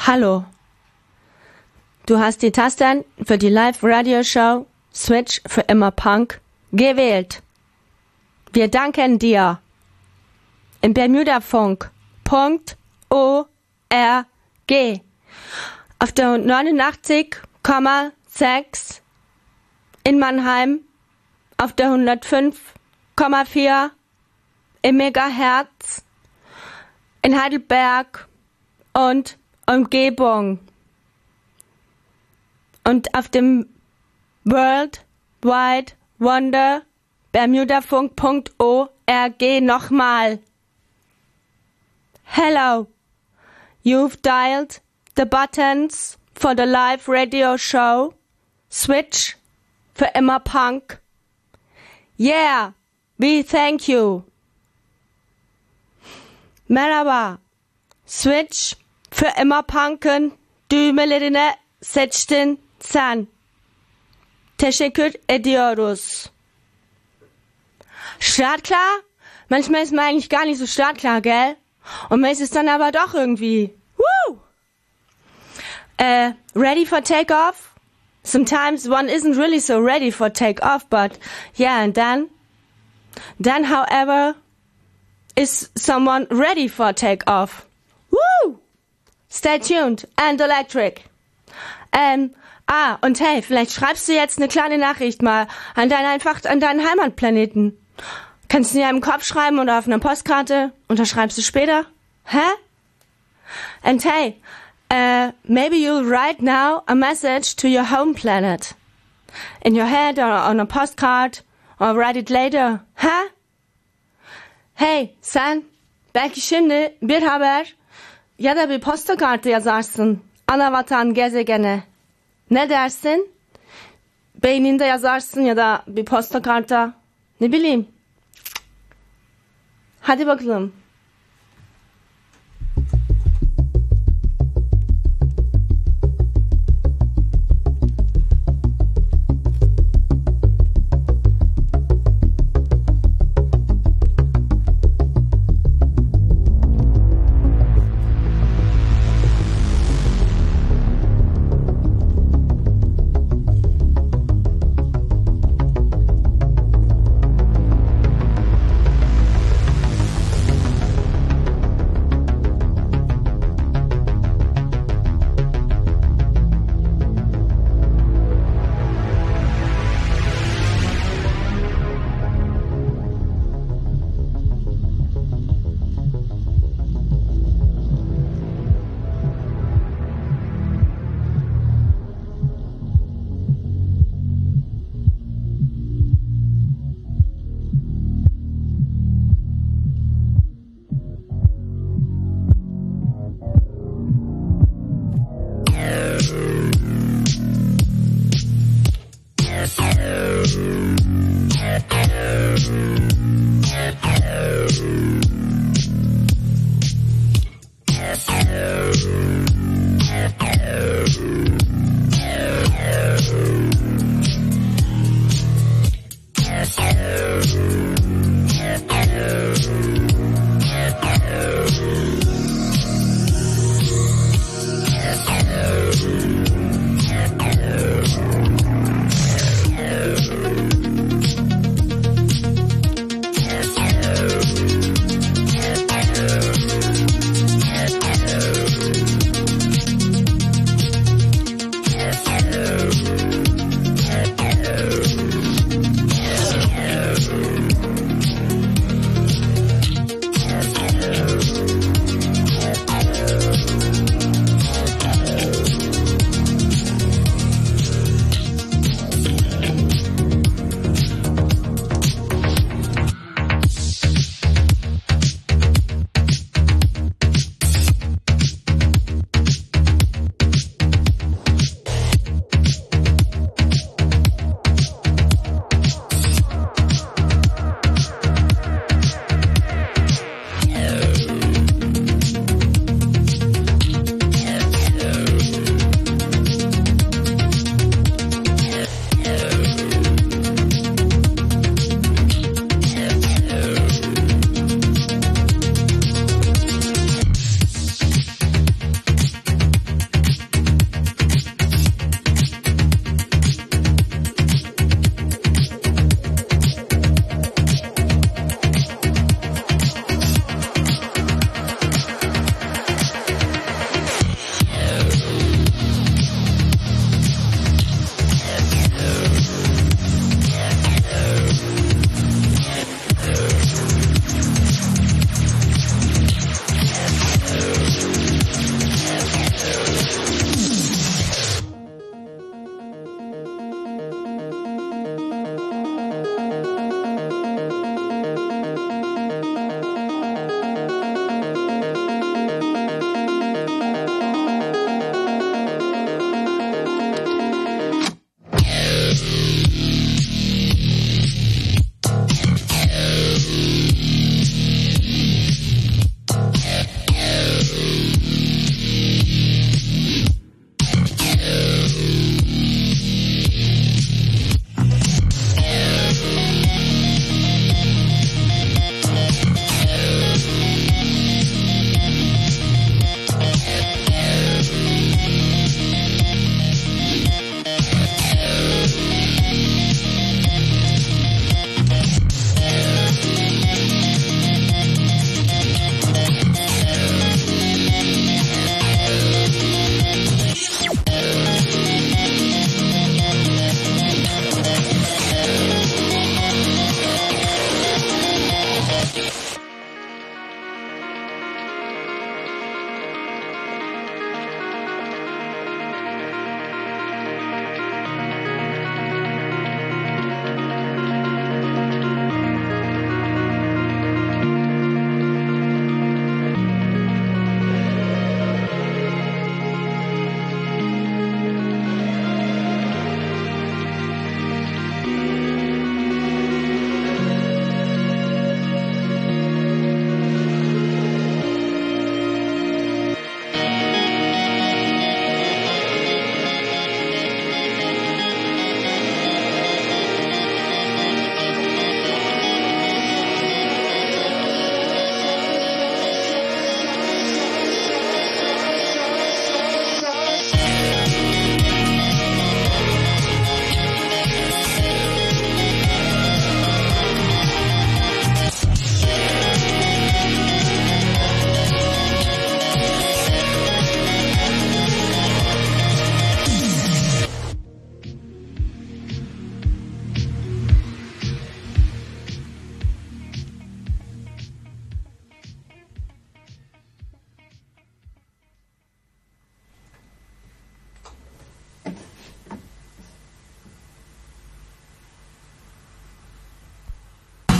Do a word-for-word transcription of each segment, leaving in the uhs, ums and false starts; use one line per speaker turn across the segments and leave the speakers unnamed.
Hallo. Du hast die Tasten für die Live-Radio-Show Switch für immer Punk gewählt. Wir danken dir. Im Bermudafunk Punkt O R G auf der neunundachtzig Komma sechs in Mannheim, auf der hundertfünf Komma vier im Megahertz in Heidelberg und Umgebung und auf dem World Wide Wonder Bermudafunk Punkt O R G nochmal. Hello, you've dialed the buttons for the live radio show Switch für immer Punk. Yeah, we thank you. Merhaba, Switch für immer Punk'ın düğmelerine seçtin sen. Teşekkür ediyoruz. Startklar? Manchmal ist man eigentlich gar nicht so startklar, gell? Und man ist es dann aber doch irgendwie. Woo! Uh, ready for takeoff? Sometimes one isn't really so ready for takeoff, but yeah, and then, then however, is someone ready for takeoff? Woo! Stay tuned and electric. Ähm, ah, und hey, vielleicht schreibst du jetzt eine kleine Nachricht mal an deinen, einfach an deinen Heimatplaneten. Kannst du dir im Kopf schreiben oder auf einer Postkarte, unterschreibst du später? Hä? And hey, uh, maybe you'll write now a message to your home planet. In your head or on a postcard, or write it later. Hä? Hey, sen belki şimdi bir haber ya da bir postakartı yazarsın anavatan gezegene. Ne dersin? Beyninde yazarsın ya da bir postakarta. Ne bileyim. Hadi bakalım.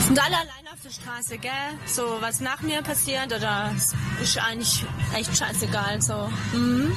Sind alle allein auf der Straße, gell? So, was nach mir passiert, oder ist eigentlich echt scheißegal, so. Mhm.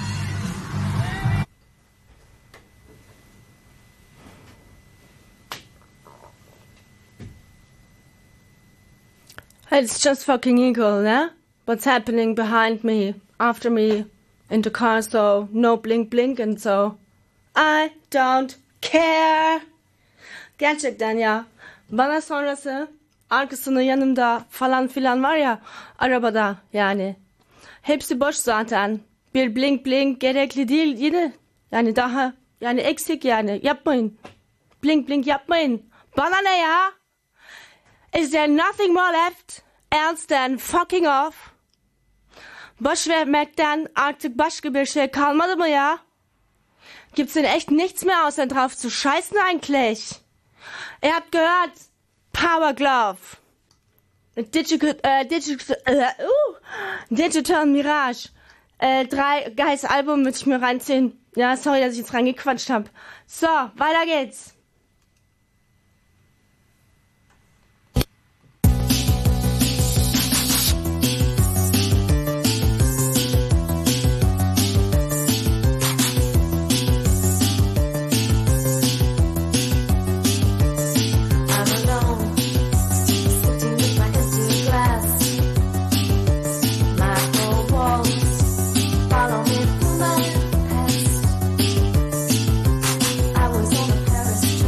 It's just fucking equal, ne? What's happening behind me, after me, in the car, so no blink blink and so. I don't care. Gerçekten ya. Bana sonrası, arkasını yanımda falan filan var ya, arabada yani. Hepsi boş zaten. Bir blink blink gerekli değil yine. Yani daha, yani eksik yani. Yapmayın. Blink blink yapmayın. Bana ne ya? Is there nothing more left else than fucking off? Boş vermekten artık başka bir şey kalmadı mı ya? Gibt's denn echt nichts mehr außer drauf zu scheißen eigentlich? Ihr habt gehört, Power Glove. Digital, äh, Digital, äh, uh, Digital Mirage. Äh, drei geiles Album würde ich mir reinziehen. Ja, sorry, dass ich jetzt reingequatscht hab. So, weiter geht's.
Follow me through my past. I was on a Paris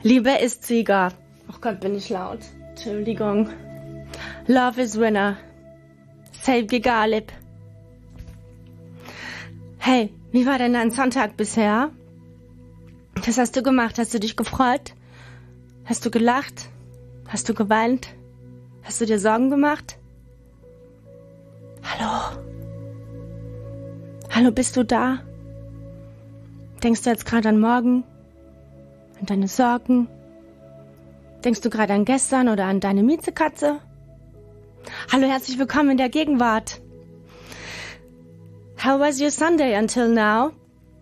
Liebe ist Sieger. Oh Gott, bin ich laut. Entschuldigung. Love is winner. Sevgi galip. Hey, wie war denn dein Sonntag bisher? Was hast du gemacht? Hast du dich gefreut? Hast du gelacht? Hast du geweint? Hast du dir Sorgen gemacht? Hallo? Hallo, bist du da? Denkst du jetzt gerade an morgen? An deine Sorgen? Denkst du gerade an gestern oder an deine Miezekatze? Hallo, herzlich willkommen in der Gegenwart. How was your Sunday until now?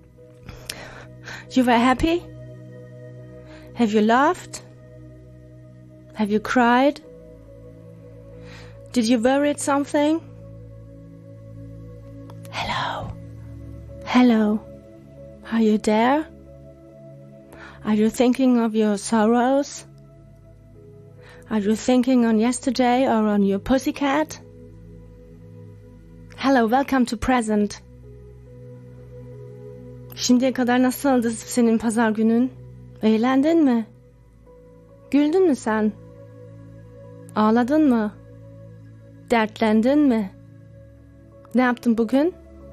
You were happy? Have you laughed? Have you cried? Did you worry something? Hello. Hello. Are you there? Are you thinking of your sorrows? Are you thinking on yesterday or on your pussycat? Hello, welcome to present. Şimdiye kadar nasıldı senin pazar günün? Eğlendin mi? Güldün mü sen? Ağladın mı? Dertlendin mi? Ne yaptın bugün?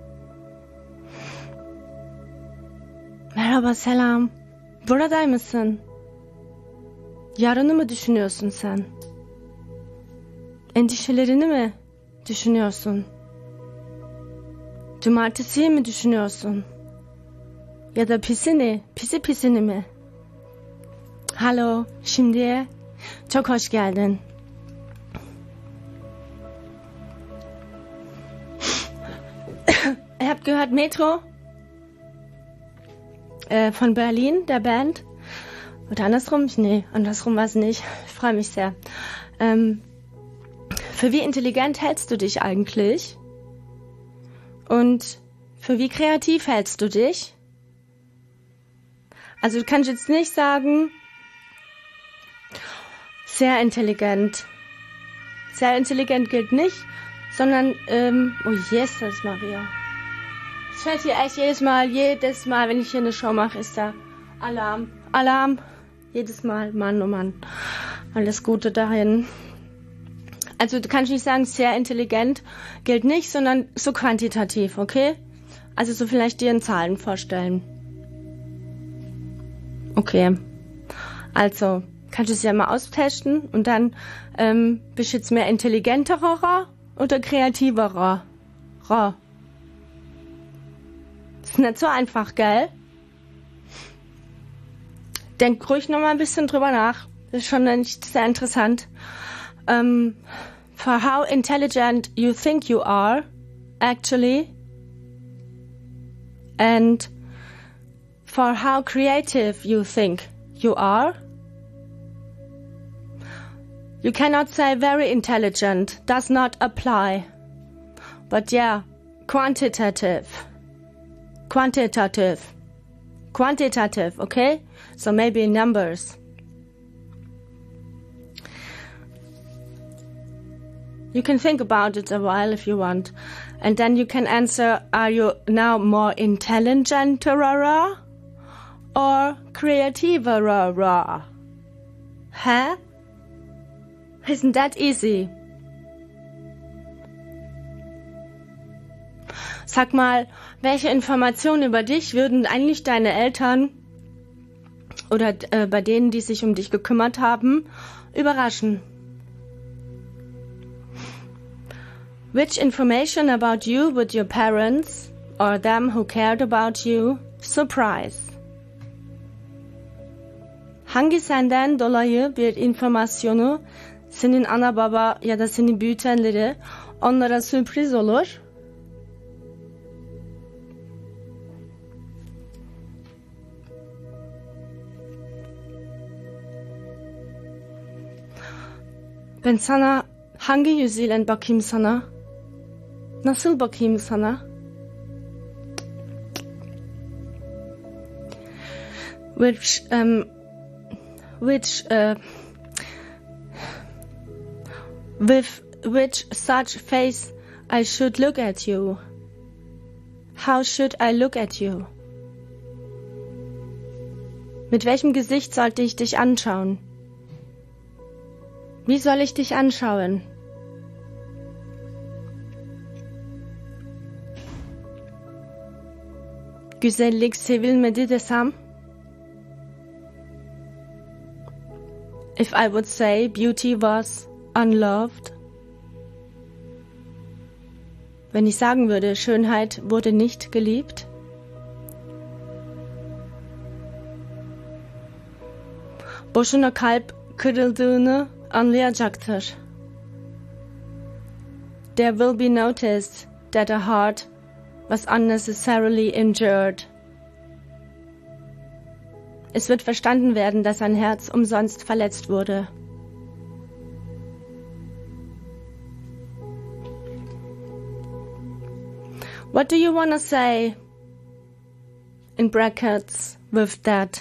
Merhaba, selam. Buraday mısın? Yarını mı düşünüyorsun sen? Endişelerini mi düşünüyorsun? Cumartesiyi mi düşünüyorsun? Ya da pisini, pisi pisini mi? Hallo, şimdiye çok hoş geldin. Ihr habt gehört Metro äh, von Berlin, der Band. Oder andersrum? Nee, andersrum war es nicht. Ich freue mich sehr. Ähm, für wie intelligent hältst du dich eigentlich? Und für wie kreativ hältst du dich? Also du kannst jetzt nicht sagen, sehr intelligent. Sehr intelligent gilt nicht, sondern, ähm, oh Jesus Maria. Es fällt hier echt jedes Mal, jedes Mal, wenn ich hier eine Show mache, ist da Alarm, Alarm. Jedes Mal, Mann, oh Mann. Alles Gute dahin. Also du kannst nicht sagen, sehr intelligent gilt nicht, sondern so quantitativ, okay? Also so vielleicht dir in Zahlen vorstellen. Okay. Also, kannst du es ja mal austesten und dann ähm, bist du jetzt mehr intelligenterer oder kreativerer? Ra. Ist nicht so einfach, gell? Denk ruhig noch mal ein bisschen drüber nach. Das ist schon nicht sehr interessant. Um, for how intelligent you think you are, actually, and for how creative you think you are. You cannot say very intelligent, does not apply. But yeah, quantitative. Quantitative. Quantitative, okay? So maybe numbers. You can think about it a while if you want. And then you can answer, are you now more intelligent or creative? Huh? Isn't that easy? Sag mal, welche Informationen über dich würden eigentlich deine Eltern oder äh, bei denen, die sich um dich gekümmert haben, überraschen? Which information about you would your parents or them who cared about you surprise? Hangi senden dolayı bir informasyonu senin ana baba ya da seni büyütenleri onlara sürpriz olur? Ben sana hangi yüzüyle bakayım sana? Nasıl bakayım sana? Which, um, which, uh, with which such face I should look at you? How should I look at you? Mit welchem Gesicht sollte ich dich anschauen? Wie soll ich dich anschauen? Güzellik sevilmedi desem? If I would say beauty was unloved? Wenn ich sagen würde, Schönheit wurde nicht geliebt? Boşuna kalp kırıldığını anlayacaktır. There will be noticed that a heart was unnecessarily injured. Es wird verstanden werden, dass ein Herz umsonst verletzt wurde. What do you want to say in brackets with that?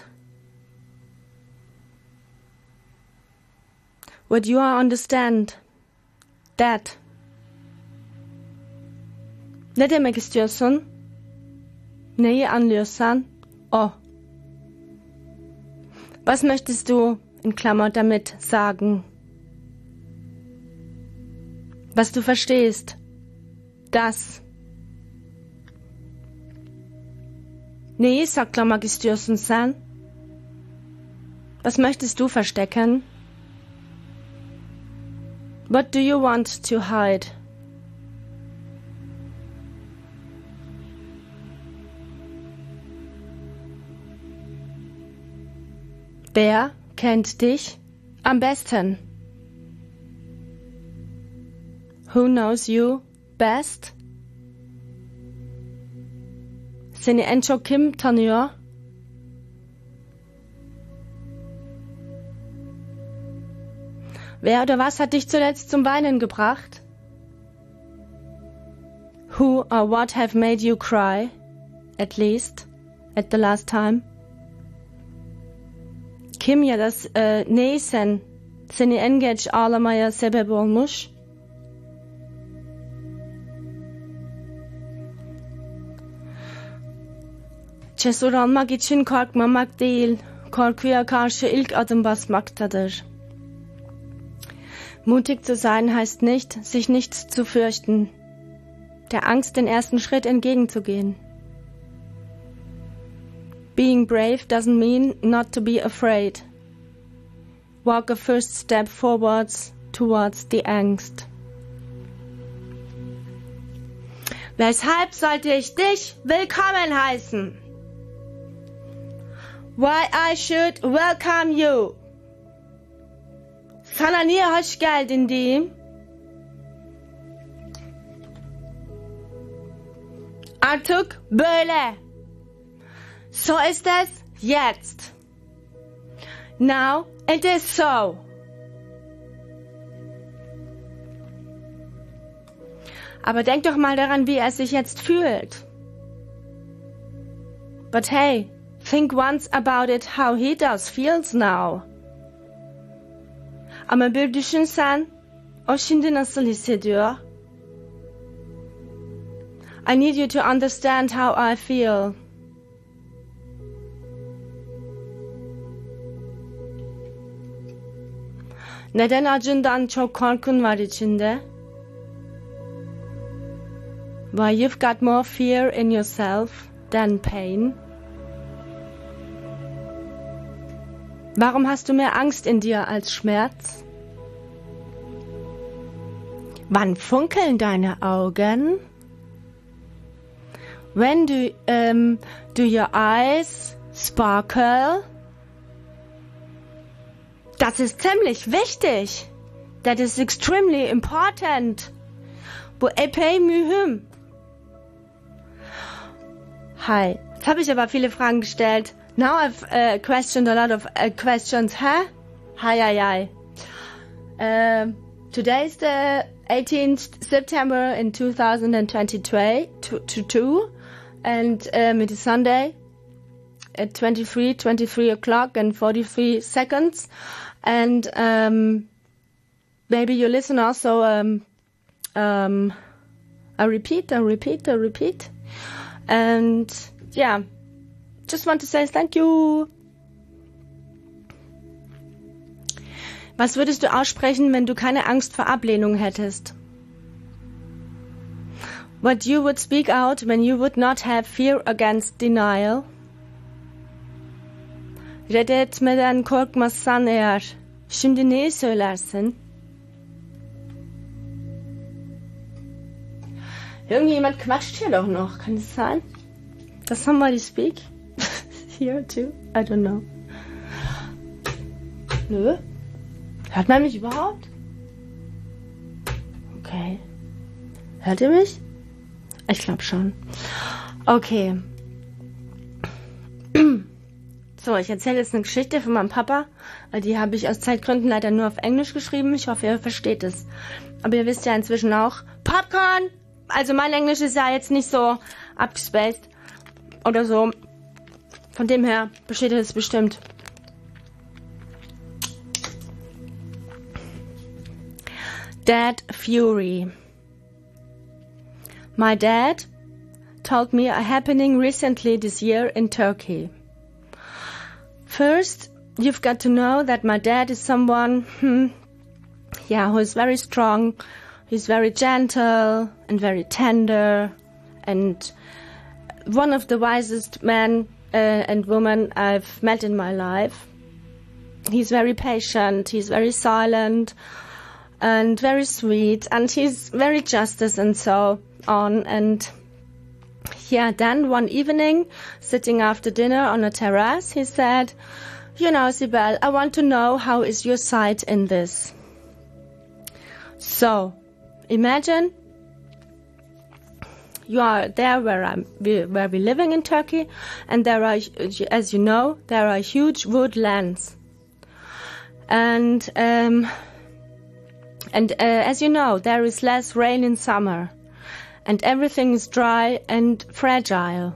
What you understand? That. Ne demek istiyorsun? Neyi anlıyorsan? O. Was möchtest du in Klammer damit sagen? Was du verstehst? Das. Neyi saklamak istiyorsun sen? Was möchtest du verstecken? What do you want to hide? Wer kennt dich am besten? Who knows you best? Seni en çok kim tanıyor? Wer oder was hat dich zuletzt zum Weinen gebracht? Who or what have made you cry? At least, at the last time. Kim ya da e, neysen seni en geç ağlamaya sebep olmuş? Cesur olmak için korkmamak değil, korkuya karşı ilk adım basmaktadır. Mutig zu sein heißt nicht, sich nichts zu fürchten, der Angst den ersten Schritt entgegenzugehen. Being brave doesn't mean not to be afraid. Walk a first step forwards towards the angst. Weshalb sollte ich dich willkommen heißen? Why I should welcome you? Sana niye hoş geldin diyeyim? Artık böyle. So ist es jetzt. Now it is so. Aber denk doch mal daran, wie er sich jetzt fühlt. But hey, think once about it how he does feels now. Ama bir düşünsen, o şimdi nasıl hissediyor? I need you to understand how I feel. Neden acından çok korkun var içinde? Why you've got more fear in yourself than pain? Warum hast du mehr Angst in dir als Schmerz? Wann funkeln deine Augen? When do, um, do your eyes sparkle? Das ist ziemlich wichtig. That is extremely important. Bu epey mühim. Hi, jetzt habe ich aber viele Fragen gestellt. Now I've uh, questioned a lot of uh, questions, huh? Hi, hi, hi. Uh, today is the eighteenth September in two thousand twenty-two, and um, it is Sunday at twenty-three, twenty-three o'clock and forty-three seconds. And um, maybe you listen also, um, um, a repeat, a repeat, a repeat. And yeah. Just want to say thank you. Was würdest du aussprechen, wenn du keine Angst vor Ablehnung hättest? What you would speak out when you would not have fear against denial? Red etmeden korkmazsan eğer, şimdi neyi söylersin? Irgendjemand quatscht hier doch noch, kann es sein? Does somebody speak? Here too? I don't know. Nö. Hört man mich überhaupt? Okay. Hört ihr mich? Ich glaube schon. Okay. So, ich erzähle jetzt eine Geschichte von meinem Papa. Die habe ich aus Zeitgründen leider nur auf Englisch geschrieben. Ich hoffe, ihr versteht es. Aber ihr wisst ja inzwischen auch, Popcorn! Also mein Englisch ist ja jetzt nicht so abgespaced oder so. Von dem her besteht es bestimmt. Dad Fury. My dad told me a happening recently this year in Turkey. First, you've got to know that my dad is someone, hmm, yeah, who is very strong. He's very gentle and very tender and one of the wisest men uh, and women I've met in my life. He's very patient, he's very silent and very sweet, and he's very justice and so on. And yeah, then one evening, sitting after dinner on a terrace, he said, you know, Sibel, I want to know how is your side in this. So, imagine you are there where I'm, where we're living in Turkey, and there are, as you know, there are huge woodlands. And um, and uh, as you know, there is less rain in summer, and everything is dry and fragile.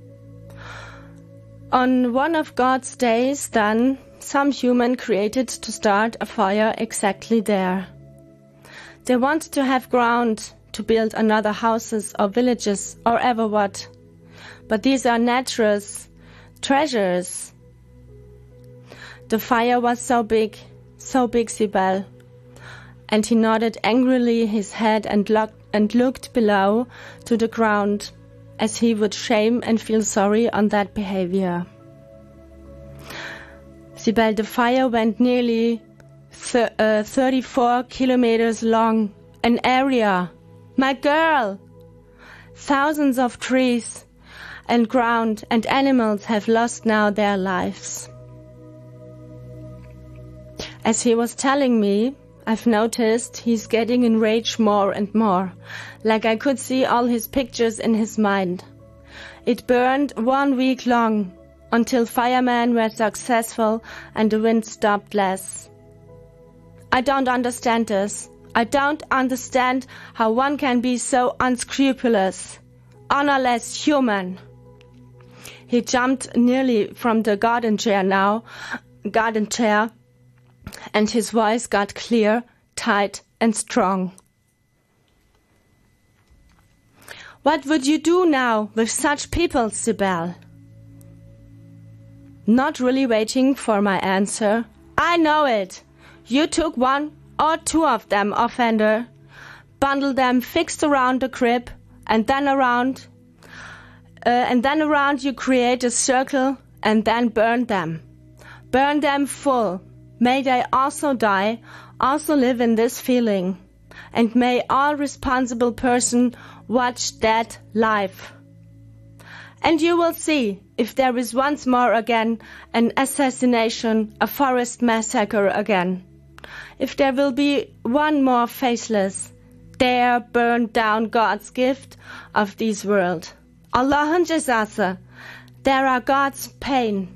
On one of God's days, then, some human created to start a fire exactly there. They wanted to have ground to build another houses or villages or ever what. But these are natural treasures. The fire was so big, so big, Sibel. And he nodded angrily his head and, looked, and looked below to the ground, as he would shame and feel sorry on that behavior. Sibel, the fire went nearly th- uh, thirty-four kilometers long, an area. My girl! Thousands of trees and ground and animals have lost now their lives. As he was telling me, I've noticed he's getting enraged more and more, like I could see all his pictures in his mind. It burned one week long, until firemen were successful and the wind stopped less. I don't understand this. I don't understand how one can be so unscrupulous, honorless human. He jumped nearly from the garden chair now, garden chair, and his voice got clear, tight, and strong. What would you do now with such people, Sibel? Not really waiting for my answer. I know it. You took one or two of them, offender, bundled them fixed around the crib, and then around, uh, and then around you create a circle, and then burn them. Burn them full. May they also die, also live in this feeling, and may all responsible person watch that live. And you will see if there is once more again an assassination, a forest massacre again. If there will be one more faceless, there burned down God's gift of this world. Allah'ın cezası. There are God's pain.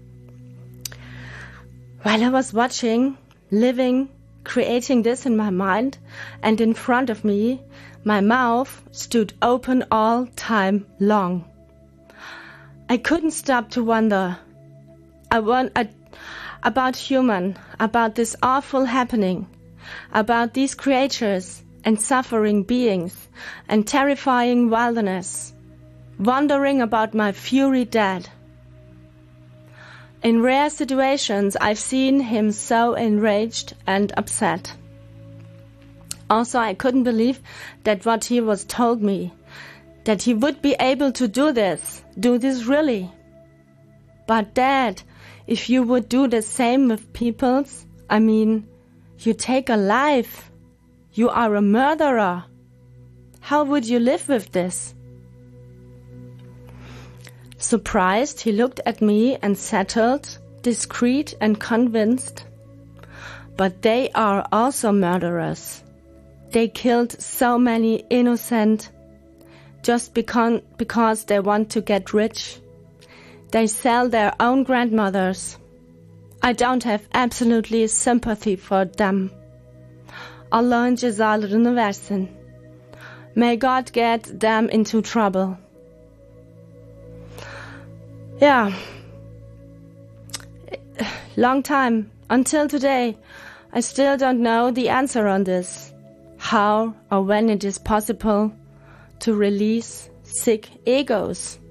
While I was watching, living, creating this in my mind, and in front of me, my mouth stood open all time long. I couldn't stop to wonder I want, I, about human, about this awful happening, about these creatures and suffering beings and terrifying wilderness, wondering about my fury dad. In rare situations, I've seen him so enraged and upset. Also, I couldn't believe that what he was told me, that he would be able to do this, do this really. But Dad, if you would do the same with people's, I mean, you take a life. You are a murderer. How would you live with this? Surprised, he looked at me and settled, discreet and convinced. But they are also murderers. They killed so many innocent just because, because they want to get rich. They sell their own grandmothers. I don't have absolutely sympathy for them. Allah'ın cezalarını versin. May God get them into trouble. Yeah. Long time. Until today, I still don't know the answer on this. How or when it is possible to release sick egos.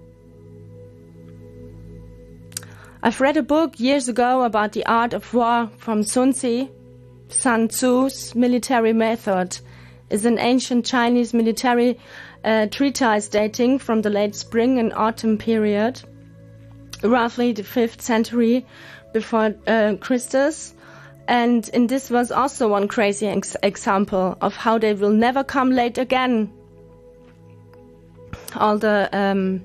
I've read a book years ago about the art of war from Sun Tzu. Sun Tzu's military method is an ancient Chinese military uh, treatise dating from the late spring and autumn period, roughly the fifth century before uh, Christus. And in this was also one crazy ex- example of how they will never come late again. All the um,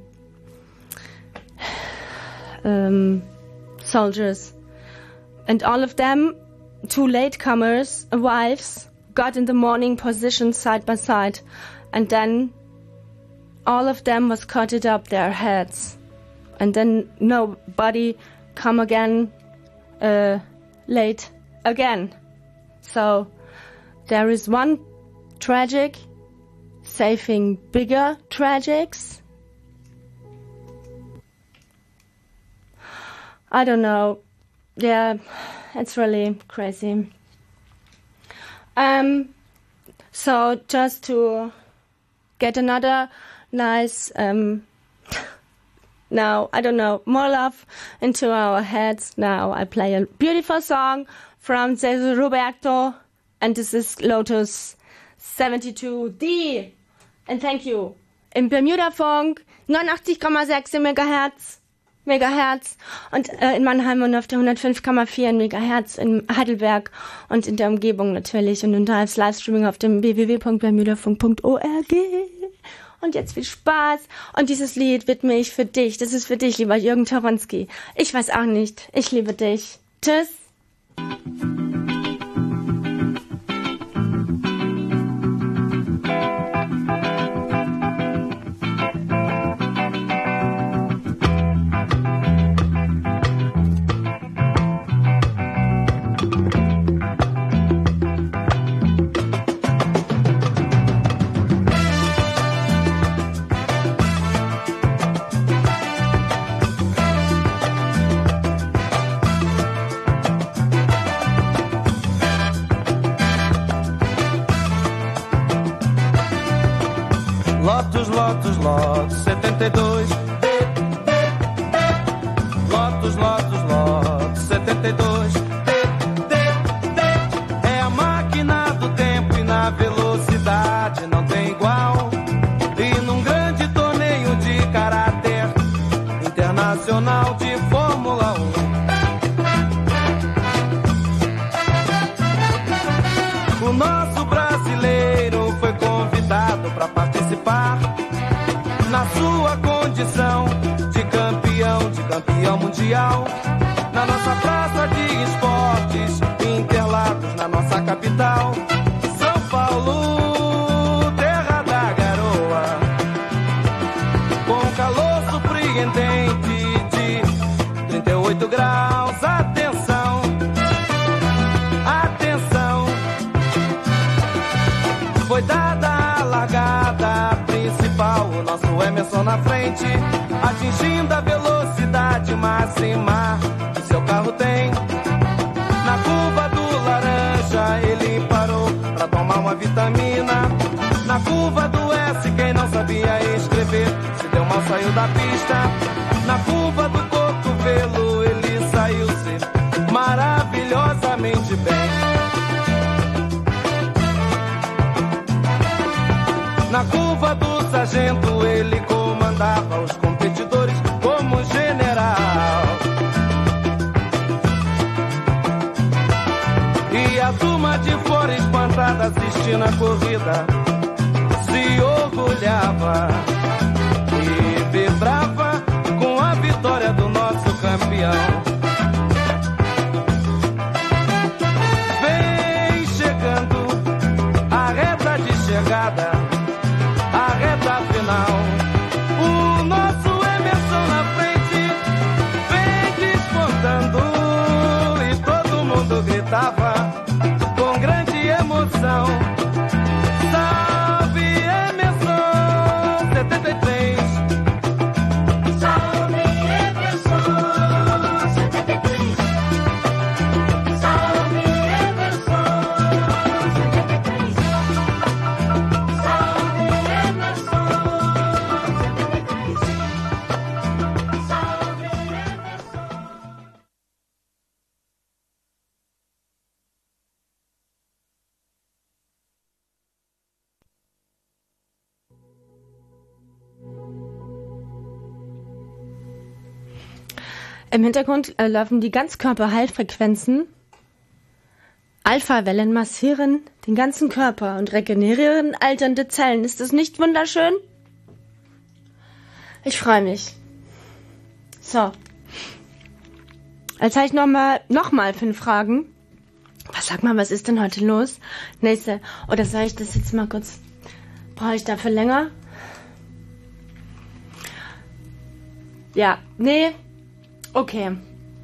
um, soldiers and all of them, two latecomers, wives, got in the morning positioned side by side, and then all of them was cutted up their heads, and then nobody come again uh, late again. So there is one tragic saving bigger tragics. I don't know. Yeah, it's really crazy. Um, so just to get another nice, um, now, I don't know, more love into our heads. Now I play a beautiful song from Cesar Roberto, and this is Lotus seventy-two D. And thank you. Im Bermuda-Funk, neunundachtzig Komma sechs Megahertz. Megahertz und äh, in Mannheim und auf der hundertfünf Komma vier Megahertz in Heidelberg und in der Umgebung natürlich und unter als Livestreaming auf dem w w w punkt bermudafunk punkt org. Und jetzt viel Spaß und dieses Lied widme ich für dich. Das ist für dich, lieber Jürgen Toronski. Ich weiß auch nicht. Ich liebe dich. Tschüss.
Lotus, Lotus, Lotus, setenta e dois. Lotus, Lotus, Lotus, setenta e dois. É a máquina do tempo e na velocidade não tem igual. E num grande torneio de caráter internacional de Fórmula um. O nosso brasileiro foi convidado para participar na sua condição de campeão, de campeão mundial. Na nossa praça de esportes, Interlagos, na nossa capital, São Paulo, terra da garoa, com calor surpreendente de trinta e oito graus. Atenção, atenção, foi dada a largada principal, o nosso Emerson na frente, atingindo a velocidade máxima que seu carro tem. Na curva do laranja ele parou pra tomar uma vitamina. Na curva do S quem não sabia escrever se deu mal, saiu da pista. Na curva do cotovelo ele saiu Na curva do sargento ele comandava os competidores como general. E a turma de fora espantada assistindo a corrida se orgulhava e vibrava com a vitória do nosso campeão. Vem chegando a reta de chegada, a reta final. O nosso Emerson na frente vem despontando e todo mundo gritava com grande emoção. Salve Emerson setenta e três. Salve Emerson setenta e três. Salve Emerson setenta e três. Salve Emerson setenta e três. Salve Emerson.
Im Hintergrund äh, laufen die Ganzkörper-Heilfrequenzen. Alpha-Wellen massieren den ganzen Körper und regenerieren alternde Zellen. Ist das nicht wunderschön? Ich freue mich. So. Jetzt habe ich nochmal noch mal fünf Fragen. Was, sag mal, was ist denn heute los? Nächste. Oder soll ich das jetzt mal kurz... Brauche ich dafür länger? Ja, nee... Okay.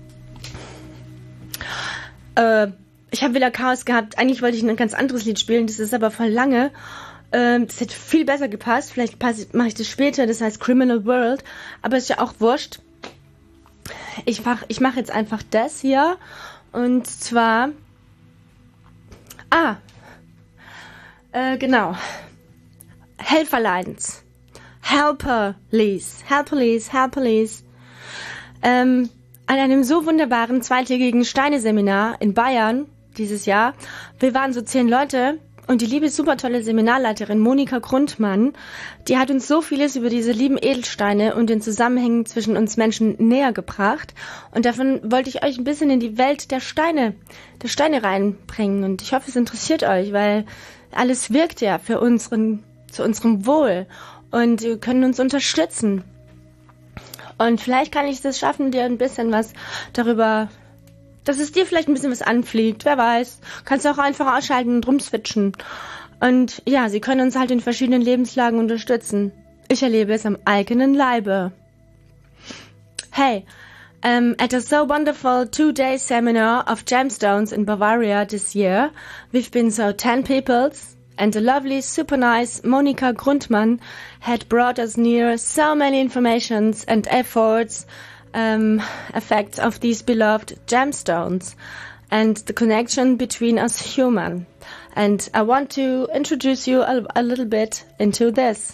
Äh, ich habe wieder Chaos gehabt. Eigentlich wollte ich ein ganz anderes Lied spielen, das ist aber voll lange. Ähm, das hätte viel besser gepasst. Vielleicht mache ich das später, das heißt Criminal World. Aber ist ja auch wurscht. Ich mache ich mach jetzt einfach das hier. Und zwar... Ah. Äh, genau. Helferlines. Help Police. Help Police. Help Police. Ähm, an einem so wunderbaren zweitägigen Steine-Seminar in Bayern dieses Jahr. Wir waren so zehn Leute und die liebe, super tolle Seminarleiterin Monika Grundmann, die hat uns so vieles über diese lieben Edelsteine und den Zusammenhängen zwischen uns Menschen näher gebracht. Und davon wollte ich euch ein bisschen in die Welt der Steine, der Steine reinbringen. Und ich hoffe, es interessiert euch, weil alles wirkt ja für unseren, zu unserem Wohl und wir können uns unterstützen. Und vielleicht kann ich es schaffen, dir ein bisschen was darüber, dass es dir vielleicht ein bisschen was anfliegt. Wer weiß. Kannst du auch einfach ausschalten und rumswitchen. Und ja, sie können uns halt in verschiedenen Lebenslagen unterstützen. Ich erlebe es am eigenen Leibe. Hey, um, at a so wonderful two-day seminar of gemstones in Bavaria this year, we've been so ten peoples. And the lovely, super nice Monika Grundmann had brought us near so many informations and efforts, um, effects of these beloved gemstones and the connection between us human. And I want to introduce you a, a little bit into this.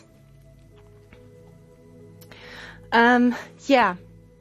Um, yeah.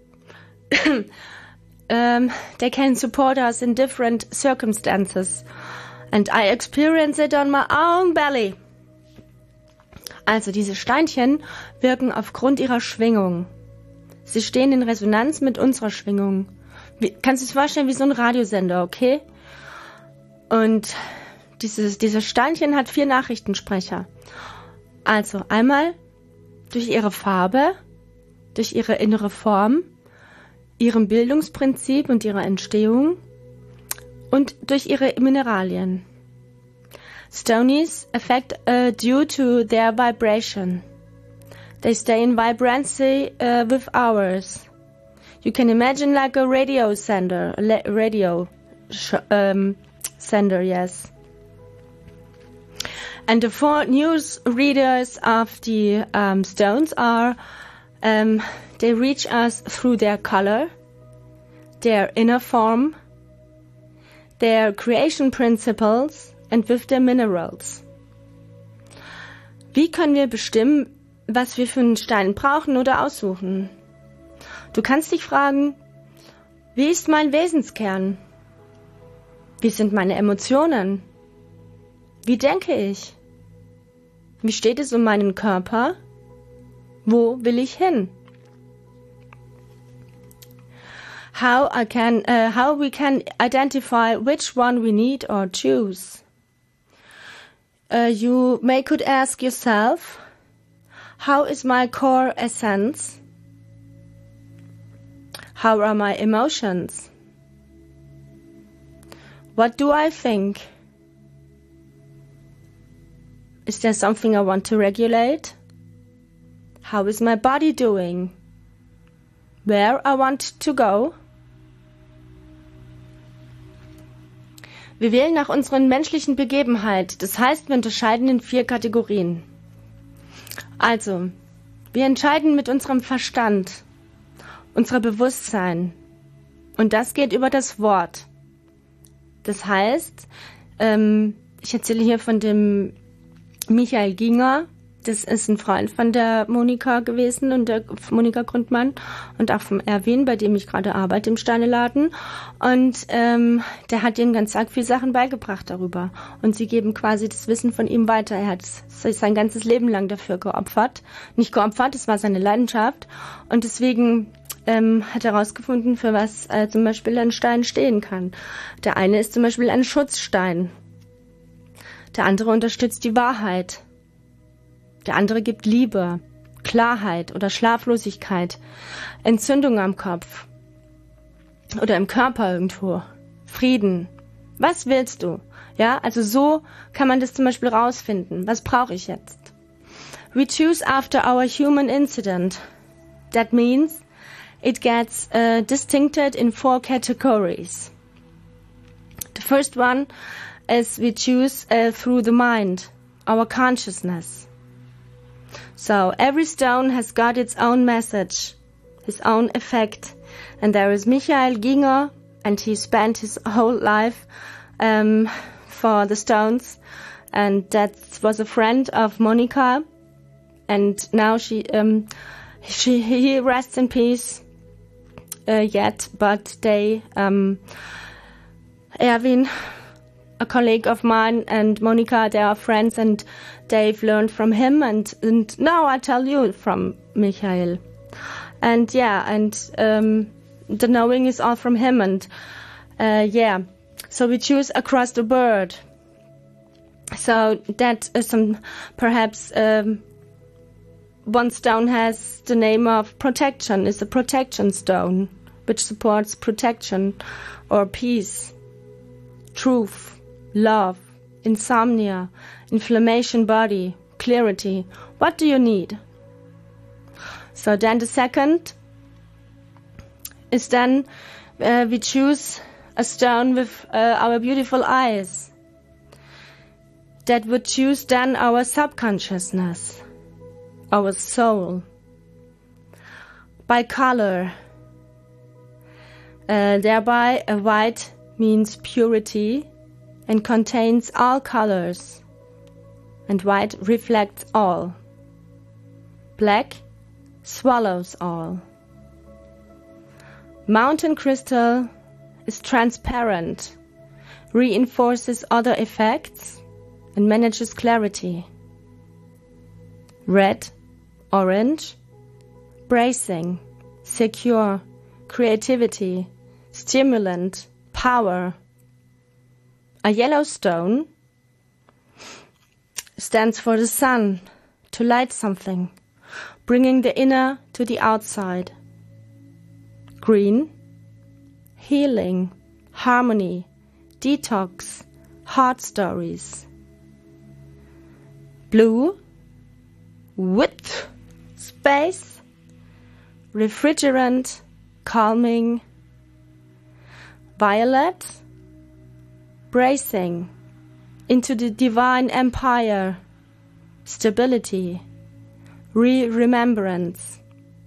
um, they can support us in different circumstances. And I experience it on my own belly. Also diese Steinchen wirken aufgrund ihrer Schwingung. Sie stehen in Resonanz mit unserer Schwingung. Wie, kannst du dir vorstellen wie so ein Radiosender, okay? Und dieses, dieses Steinchen hat vier Nachrichtensprecher. Also einmal durch ihre Farbe, durch ihre innere Form, ihrem Bildungsprinzip und ihrer Entstehung und durch ihre Mineralien. Stonies affect uh, due to their vibration. They stay in vibrancy uh, with ours. You can imagine like a radio sender, a radio sh- um, sender, yes. And the four news readers of the um, stones are, um, they reach us through their color, their inner form, their creation principles and with their minerals. Wie können wir bestimmen, was wir für einen Stein brauchen oder aussuchen? Du kannst dich fragen, wie ist mein Wesenskern? Wie sind meine Emotionen? Wie denke ich? Wie steht es um meinen Körper? Wo will ich hin? How I can, uh, how we can identify which one we need or choose. Uh, you may could ask yourself, how is my core essence? How are my emotions? What do I think? Is there something I want to regulate? How is my body doing? Where I want to go? Wir wählen nach unseren menschlichen Begebenheit. Das heißt, wir unterscheiden in vier Kategorien. Also, wir entscheiden mit unserem Verstand, unser Bewusstsein. Und das geht über das Wort. Das heißt, ähm, ich erzähle hier von dem Michael Ginger. Das ist ein Freund von der Monika gewesen und der Monika Grundmann und auch vom Erwin, bei dem ich gerade arbeite im Steineladen. Und ähm, der hat ihnen ganz arg viele Sachen beigebracht darüber. Und sie geben quasi das Wissen von ihm weiter. Er hat sich sein ganzes Leben lang dafür geopfert. Nicht geopfert, es war seine Leidenschaft. Und deswegen ähm, hat er herausgefunden, für was äh, zum Beispiel ein Stein stehen kann. Der eine ist zum Beispiel ein Schutzstein. Der andere unterstützt die Wahrheit. Der andere gibt Liebe, Klarheit oder Schlaflosigkeit, Entzündung am Kopf oder im Körper irgendwo, Frieden. Was willst du? Ja, also so kann man das zum Beispiel rausfinden. Was brauche ich jetzt? We choose after our human incident. That means it gets uh, distincted in four categories. The first one is we choose uh, through the mind, our consciousness. So every stone has got its own message, his own effect. And there is Michael Ginger, and he spent his whole life um, for the stones. And that was a friend of Monica. And now she, um, she, he rests in peace uh, yet. But they, um, Erwin, a colleague of mine, and Monica, they are friends, and they've learned from him, and, and now I tell you from Michael. And yeah, and um, the knowing is all from him, and uh, yeah, so we choose across the board. So that is some, perhaps um, one stone has the name of protection, is a protection stone, which supports protection or peace, truth, love, insomnia, inflammation body, clarity. What do you need? So then the second is then uh, we choose a stone with uh, our beautiful eyes. That would choose then our subconsciousness, our soul. By color. Uh, thereby a white means purity and contains all colors, and white reflects all. Black swallows all. Mountain crystal is transparent, reinforces other effects, and manages clarity. Red, orange, bracing, secure, creativity, stimulant, power. A yellow stone stands for the sun, to light something, bringing the inner to the outside. Green, healing, harmony, detox, heart stories. Blue, width, space, refrigerant, calming. Violet, bracing into the divine empire, stability, re-remembrance.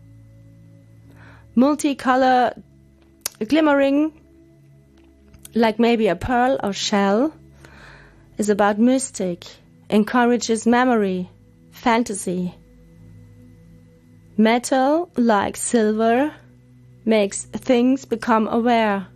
Multicolor, glimmering, like maybe a pearl or shell, is about mystic, encourages memory, fantasy. Metal, like silver, makes things become aware.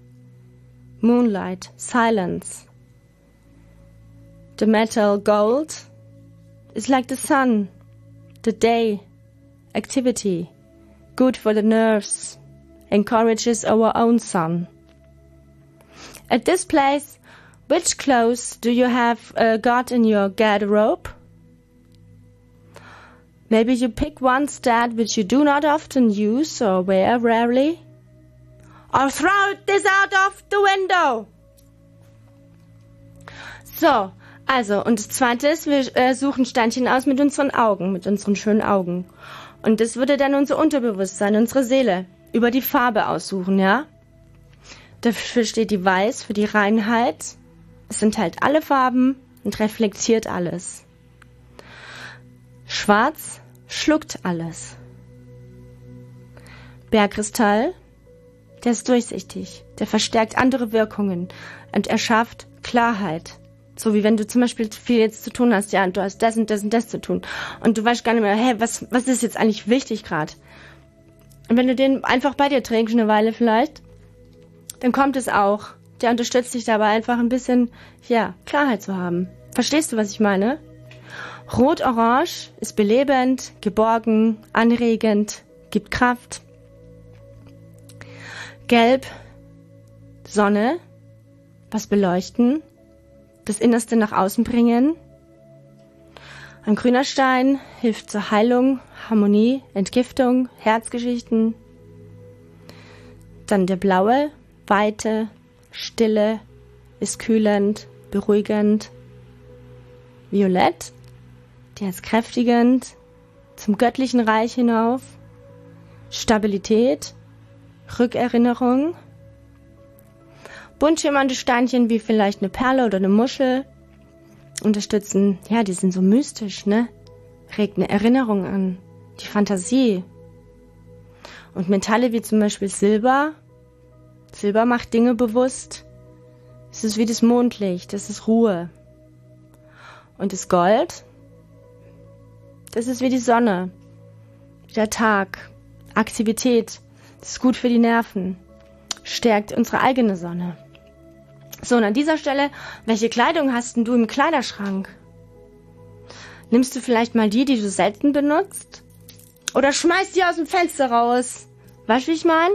Moonlight, silence. The metal gold is like the sun, the day, activity, good for the nerves, encourages our own sun. At this place, which clothes do you have uh, got in your garderobe? Maybe you pick ones that which you do not often use or wear rarely. Or throw this out of the window. So, also, und das zweite ist, wir äh, suchen Steinchen aus mit unseren Augen, mit unseren schönen Augen. Und das würde dann unser Unterbewusstsein, unsere Seele, über die Farbe aussuchen, ja? Dafür steht die Weiß für die Reinheit. Es enthält alle Farben und reflektiert alles. Schwarz schluckt alles. Bergkristall, der ist durchsichtig, der verstärkt andere Wirkungen und erschafft Klarheit. So wie wenn du zum Beispiel viel jetzt zu tun hast, ja, und du hast das und das und das zu tun. Und du weißt gar nicht mehr, hey, was, was ist jetzt eigentlich wichtig gerade? Und wenn du den einfach bei dir trägst, eine Weile vielleicht, dann kommt es auch. Der unterstützt dich dabei einfach ein bisschen, ja, Klarheit zu haben. Verstehst du, was ich meine? Rot-Orange ist belebend, geborgen, anregend, gibt Kraft. Gelb, Sonne, was beleuchten, das Innerste nach außen bringen. Ein grüner Stein hilft zur Heilung, Harmonie, Entgiftung, Herzgeschichten. Dann der blaue, Weite, Stille, ist kühlend, beruhigend. Violett, der ist kräftigend, zum göttlichen Reich hinauf. Stabilität, Rückerinnerung. Bunt schimmernde Steinchen wie vielleicht eine Perle oder eine Muschel unterstützen, ja, die sind so mystisch, ne? Regt eine Erinnerung an, die Fantasie. Und Metalle wie zum Beispiel Silber. Silber macht Dinge bewusst. Es ist wie das Mondlicht, das ist Ruhe. Und das Gold, das ist wie die Sonne, wie der Tag, Aktivität. Das ist gut für die Nerven, stärkt unsere eigene Sonne. So, und an dieser Stelle, welche Kleidung hast denn du im Kleiderschrank? Nimmst du vielleicht mal die, die du selten benutzt? Oder schmeißt die aus dem Fenster raus? Weißt du, wie ich meine?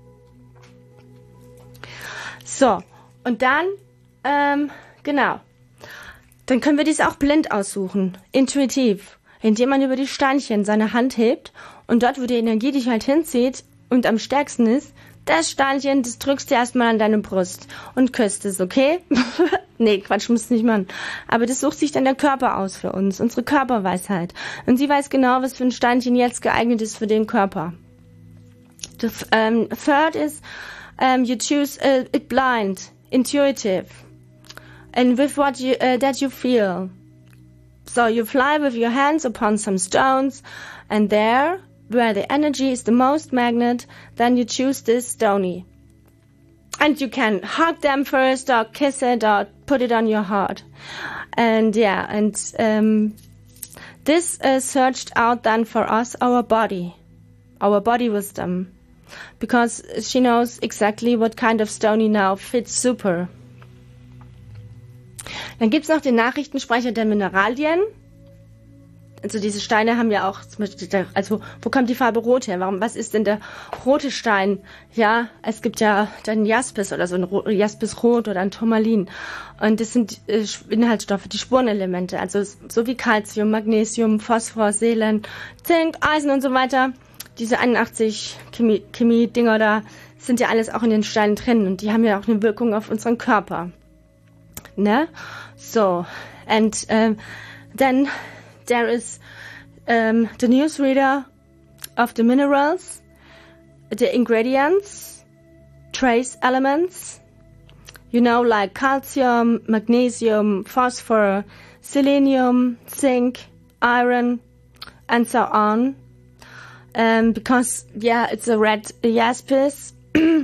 So, und dann, ähm, genau. Dann können wir dies auch blind aussuchen, intuitiv, indem man über die Steinchen seine Hand hebt und dort, wo die Energie dich halt hinzieht und am stärksten ist, das Steinchen, das drückst du erstmal an deine Brust und küsst es, okay? Nee, Quatsch, musst du nicht machen. Aber das sucht sich dann der Körper aus für uns, unsere Körperweisheit. Und sie weiß genau, was für ein Steinchen jetzt geeignet ist für den Körper. Das um, third is, um, you choose uh, it blind, intuitive, and with what you, uh, that you feel. So you fly with your hands upon some stones, and there, where the energy is the most magnet, then you choose this stony. And you can hug them first, or kiss it, or put it on your heart. And yeah, and um, this uh, searched out then for us our body, our body wisdom, because she knows exactly what kind of stony now fits super. Dann gibt's noch den Nachrichtensprecher der Mineralien. Also diese Steine haben ja auch, zum Beispiel, also wo kommt die Farbe Rot her? Warum, was ist denn der rote Stein? Ja, es gibt ja dann Jaspis oder so ein Jaspisrot oder ein Turmalin. Und das sind äh, Inhaltsstoffe, die Spurenelemente. Also so wie Calcium, Magnesium, Phosphor, Selen, Zink, Eisen und so weiter. Diese einundachtzig Chemie, Chemie-Dinger da sind ja alles auch in den Steinen drin. Und die haben ja auch eine Wirkung auf unseren Körper. Ne? So, and um, then there is um, the newsreader of the minerals, the ingredients, trace elements, you know, like calcium, magnesium, phosphor, selenium, zinc, iron, and so on. Um, because, yeah, it's a red jaspis.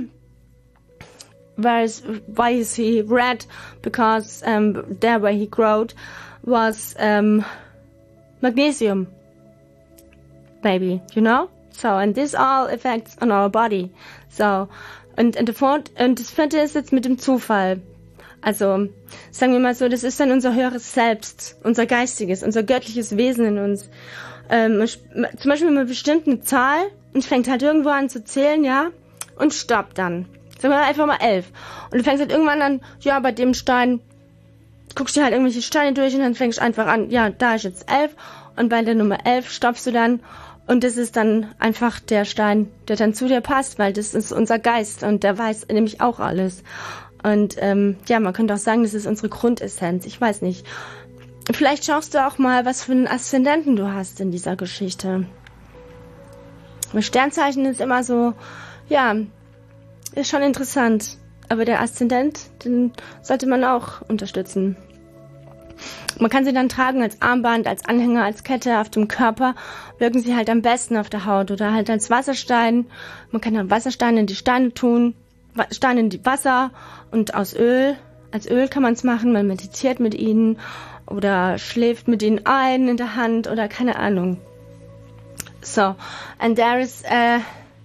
Where is, why is he red? Because um, there where he growed was um, magnesium, maybe, you know? So, and this all affects on our body. So, und, und, und das vierte ist jetzt mit dem Zufall. Also, sagen wir mal so, das ist dann unser höheres Selbst, unser geistiges, unser göttliches Wesen in uns. Ähm, zum Beispiel mit bestimmten Zahl und fängt halt irgendwo an zu zählen, ja, und stoppt dann. Sagen wir einfach mal elf. Und du fängst halt irgendwann an, ja, bei dem Stein, guckst dir halt irgendwelche Steine durch und dann fängst du einfach an, ja, da ist jetzt elf und bei der Nummer elf stoppst du dann und das ist dann einfach der Stein, der dann zu dir passt, weil das ist unser Geist und der weiß nämlich auch alles. Und ähm, ja, man könnte auch sagen, das ist unsere Grundessenz, ich weiß nicht. Vielleicht schaust du auch mal, was für einen Aszendenten du hast in dieser Geschichte. Das Sternzeichen ist immer so, ja, ist schon interessant. Aber der Aszendent, den sollte man auch unterstützen. Man kann sie dann tragen als Armband, als Anhänger, als Kette auf dem Körper. Wirken sie halt am besten auf der Haut oder halt als Wasserstein. Man kann dann Wassersteine in die Steine tun, Steine in die Wasser und aus Öl. Als Öl kann man es machen, man meditiert mit ihnen oder schläft mit ihnen ein in der Hand oder keine Ahnung. So, and there is uh,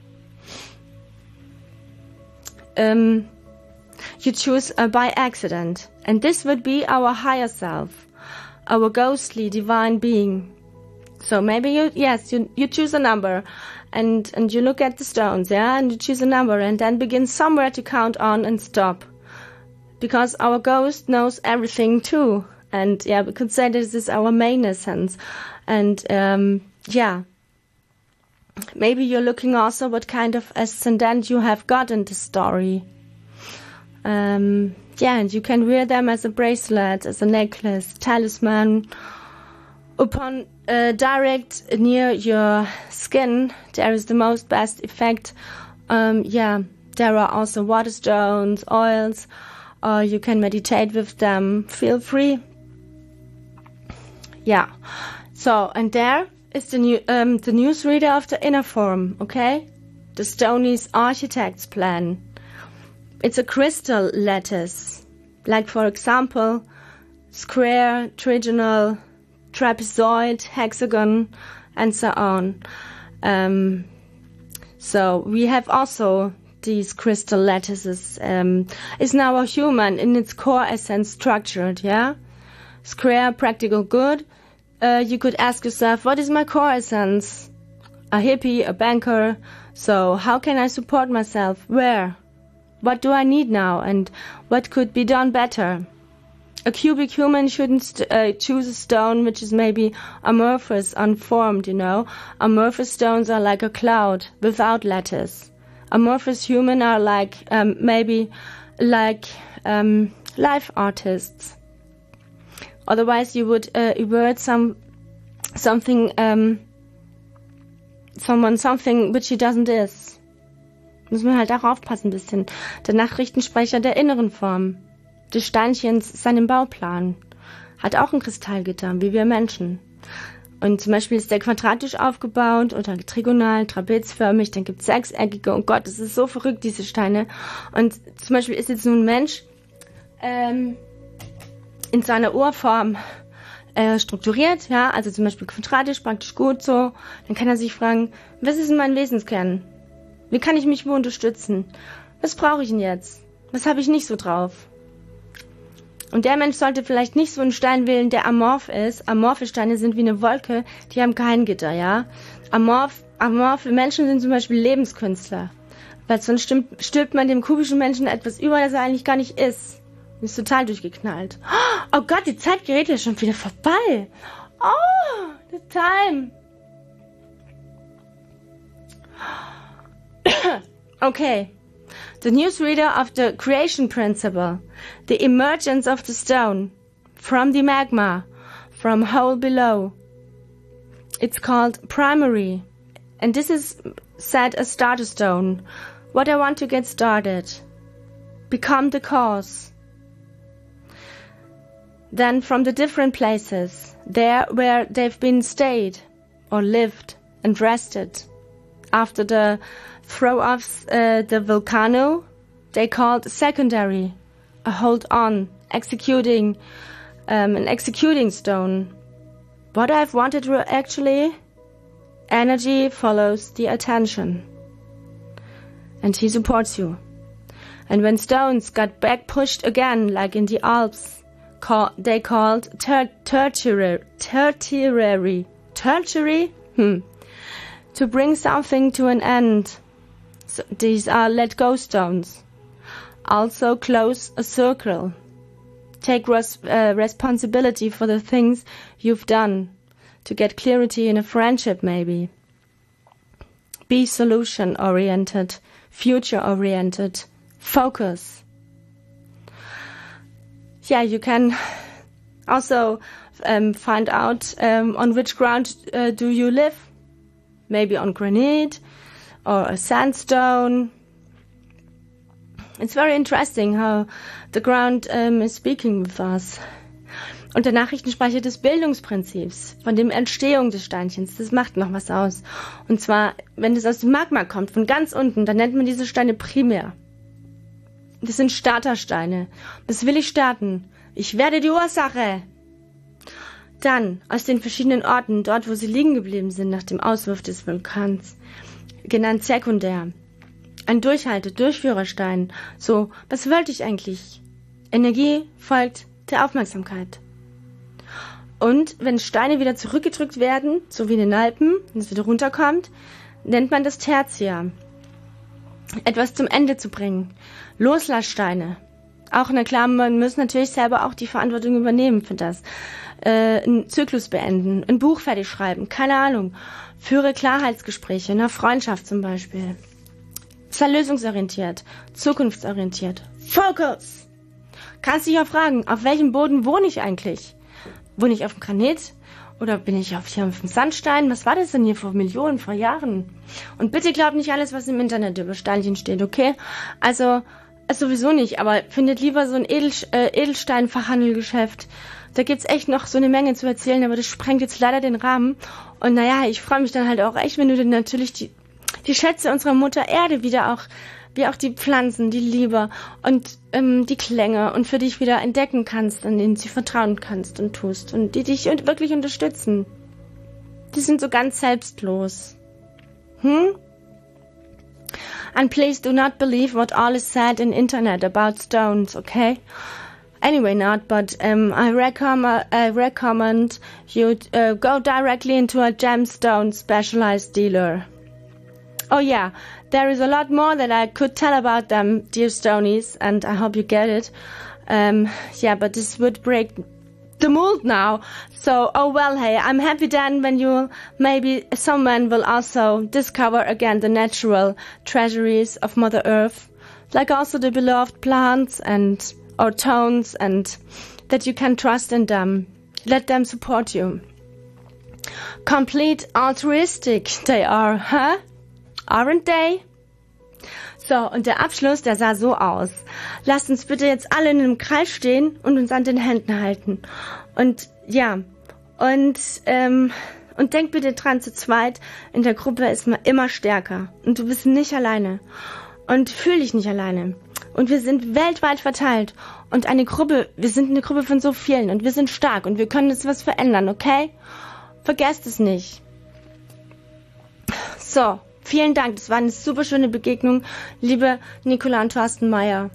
um, you choose uh, by accident, and this would be our higher self, our ghostly divine being. So maybe you, yes, you you choose a number, and and you look at the stones, yeah, and you choose a number, and then begin somewhere to count on and stop, because our ghost knows everything too. And yeah, we could say this is our main essence. And um, yeah, maybe you're looking also what kind of ascendant you have got in the story. Um, yeah, and you can wear them as a bracelet, as a necklace, talisman. Upon uh, direct near your skin, there is the most best effect. Um, yeah, there are also water stones, oils, or you can meditate with them. Feel free. Yeah, so, and there is the new, um, the newsreader of the inner form, okay? The Stoney's architect's plan. It's a crystal lattice, like for example, square, trigonal, trapezoid, hexagon, and so on. Um, so we have also these crystal lattices. Um, is now a human in its core essence structured, yeah? Square, practical good. Uh, you could ask yourself, what is my core essence? A hippie, a banker. So how can I support myself? Where? What do I need now? And what could be done better? A cubic human shouldn't st- uh, choose a stone which is maybe amorphous, unformed, you know. Amorphous stones are like a cloud without lattice. Amorphous human are like, um, maybe like um, life artists. Otherwise, you would uh, evert some something, um, someone something which he doesn't is. Müssen wir halt auch aufpassen ein bisschen. Der Nachrichtensprecher der inneren Form, des Steinchens, seinem Bauplan, hat auch ein Kristallgitter, wie wir Menschen. Und zum Beispiel ist der quadratisch aufgebaut oder trigonal, trapezförmig, dann gibt es sechseckige. Und Gott, das ist so verrückt, diese Steine. Und zum Beispiel ist jetzt nun ein Mensch, ähm, in seiner Urform äh, strukturiert, ja, also zum Beispiel quadratisch, praktisch gut so, dann kann er sich fragen, was ist denn mein Wesenskern? Wie kann ich mich wo unterstützen? Was brauche ich denn jetzt? Was habe ich nicht so drauf? Und der Mensch sollte vielleicht nicht so einen Stein wählen, der amorph ist. Amorphe Steine sind wie eine Wolke, die haben kein Gitter, ja. Amorph, amorphe Menschen sind zum Beispiel Lebenskünstler, weil sonst stimmt, stülpt man dem kubischen Menschen etwas über, das er eigentlich gar nicht ist. Ist total durchgeknallt. Oh Gott, die Zeit gerät ja schon wieder vorbei. Oh, the time. Okay. The newsreader of the creation principle. The emergence of the stone. From the magma. From hole below. It's called primary. And this is said a starter stone. What I want to get started. Become the cause. Then from the different places, there where they've been stayed or lived and rested. After the throw of uh, the volcano, they called secondary, a hold on, executing, um, an executing stone. What I've wanted actually, energy follows the attention. And he supports you. And when stones got back pushed again, like in the Alps, call, they called ter tertiary, tertiary, tertiary, hmm, to bring something to an end. So these are let-go stones. Also close a circle. Take res uh, responsibility for the things you've done. To get clarity in a friendship, maybe. Be solution-oriented, future-oriented. Focus. Yeah, you can also um, find out um, on which ground uh, do you live. Maybe on granite or a sandstone. It's very interesting how the ground um, is speaking with us. Und der Nachrichtenspeicher des Bildungsprinzips, von dem Entstehung des Steinchens, das macht noch was aus. Und zwar, wenn es aus dem Magma kommt, von ganz unten, dann nennt man diese Steine primär. Das sind Startersteine. Das will ich starten. Ich werde die Ursache. Dann, aus den verschiedenen Orten, dort wo sie liegen geblieben sind nach dem Auswurf des Vulkans, genannt sekundär. Ein Durchhalte, Durchführerstein. So, was wollte ich eigentlich? Energie folgt der Aufmerksamkeit. Und wenn Steine wieder zurückgedrückt werden, so wie in den Alpen, wenn es wieder runterkommt, nennt man das Tertiär. Etwas zum Ende zu bringen. Loslasssteine. Auch, na klar, man muss natürlich selber auch die Verantwortung übernehmen für das. Äh, einen Zyklus beenden, ein Buch fertig schreiben, keine Ahnung. Führe Klarheitsgespräche, in einer Freundschaft zum Beispiel. Sei lösungsorientiert, zukunftsorientiert. Focus! Kannst dich auch fragen, auf welchem Boden wohne ich eigentlich? Wohne ich auf dem Granit? Oder bin ich auf, hier auf dem Sandstein? Was war das denn hier vor Millionen, vor Jahren? Und bitte glaubt nicht alles, was im Internet über Steinchen steht, okay? Also, sowieso nicht, aber findet lieber so ein Edel, äh, Edelstein-Fachhandelgeschäft. Da gibt's echt noch so eine Menge zu erzählen, aber das sprengt jetzt leider den Rahmen. Und naja, ich freue mich dann halt auch echt, wenn du dann natürlich die, die Schätze unserer Mutter Erde wieder auch, wie auch die Pflanzen, die Liebe und ähm, die Klänge und für dich wieder entdecken kannst, an denen du vertrauen kannst und tust und die dich wirklich unterstützen. Die sind so ganz selbstlos. Hm? And please do not believe what all is said in internet about stones, okay? Anyway, not, but um, I, recommend, I recommend you uh, go directly into a gemstone specialized dealer. Oh yeah, there is a lot more that I could tell about them, dear Stonies, and I hope you get it. Um, yeah, but this would break the mold now. So, oh well, hey, I'm happy then when you, maybe someone will also discover again the natural treasuries of Mother Earth, like also the beloved plants and or tones, and that you can trust in them. Let them support you. Complete altruistic they are, huh? Aren't they? So, und der Abschluss, der sah so aus. Lasst uns bitte jetzt alle in einem Kreis stehen und uns an den Händen halten. Und ja, und ähm, und denk bitte dran, zu zweit in der Gruppe ist man immer stärker. Und du bist nicht alleine. Und fühl dich nicht alleine. Und wir sind weltweit verteilt. Und eine Gruppe, wir sind eine Gruppe von so vielen. Und wir sind stark. Und wir können jetzt was verändern, okay? Vergesst es nicht. So. Vielen Dank, das war eine super schöne Begegnung, liebe Nicola und Thorsten Meyer.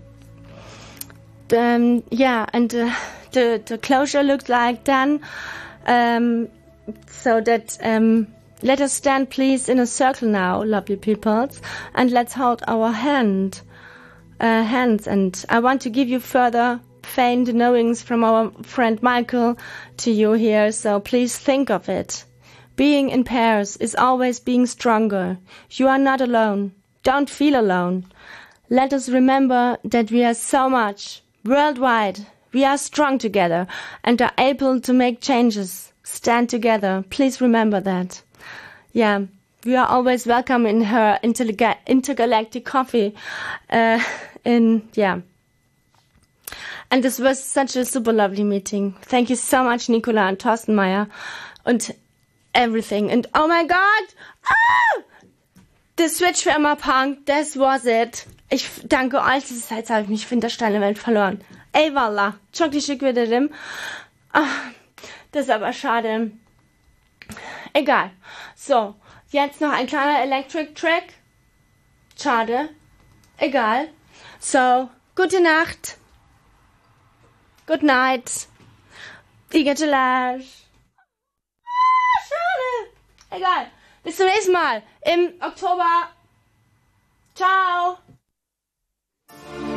Um, yeah, and uh, the, the closure looked like then, um, so that um, let us stand please in a circle now, lovely peoples, and let's hold our hand, uh, hands. And I want to give you further faint knowings from our friend Michael to you here, so please think of it. Being in pairs is always being stronger. You are not alone. Don't feel alone. Let us remember that we are so much. Worldwide, we are strong together and are able to make changes. Stand together. Please remember that. Yeah, we are always welcome in her interga- intergalactic coffee. Uh, in, yeah. And this was such a super lovely meeting. Thank you so much, Nicola and Thorsten Meyer. Und everything. And oh my god! Ah! The Switch für immer Punk, this was it. Ich danke euch, das ist, jetzt habe ich mich für der Steinewelt verloren. Ey, wallah. Çok teşekkür ederim. Ah, das ist aber schade. Egal. So, jetzt noch ein kleiner Electric Track. Schade. Egal. So, gute Nacht. Good night. Igatelash. Ah, schade. Egal. Bis zum nächsten Mal im Oktober. Ciao.